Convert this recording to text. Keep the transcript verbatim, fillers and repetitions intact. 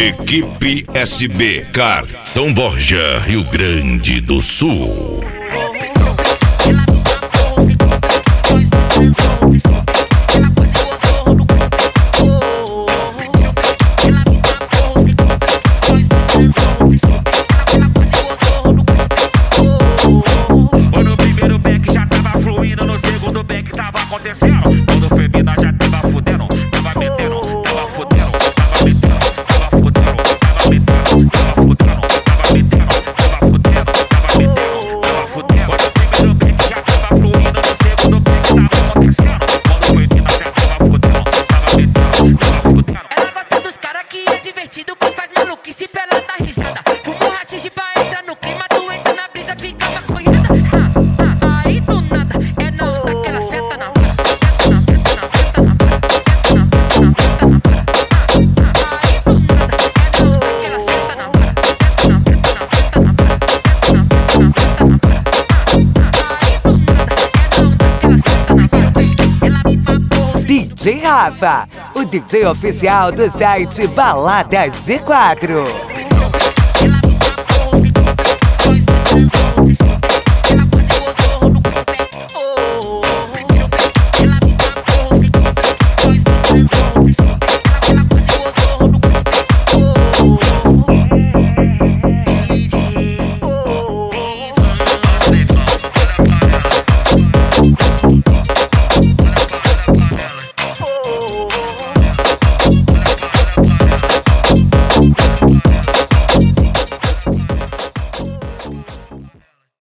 Equipe S B Car, São Borja, Rio Grande do Sul. No primeiro back já tava fluindo, no segundo back tava acontecendo. Quando foi mina já tava fudendo, tava metendo, tava fudendo, tava metendo, tava fudendo, tava metendo, tava fudendo, tava metendo, tava fudendo, tava metendo, tava fudendo. No primeiro back já tava fluindo, no segundo back tava acontecendo. Quando foi mina já tava fudendo, tava metendo, tava fudendo. Ela gosta dos caras que é divertido, que faz maluquice pra ela dar risada. Fumo rachixe pra entrar no clima, tu entra na brisa, fica maconhada. Aí do nada, é na onda que ela senta na vara, senta na, senta na, senta na vara, senta na, senta na, senta na vara. Aí do nada, é na onda que ela senta na vara, senta na, senta na, senta na vara, senta na, senta na, senta na vara. Aí do nada, é na onda que ela senta na vara. Ela me papou. D J Rafa, o D J oficial do site Balada G quatro.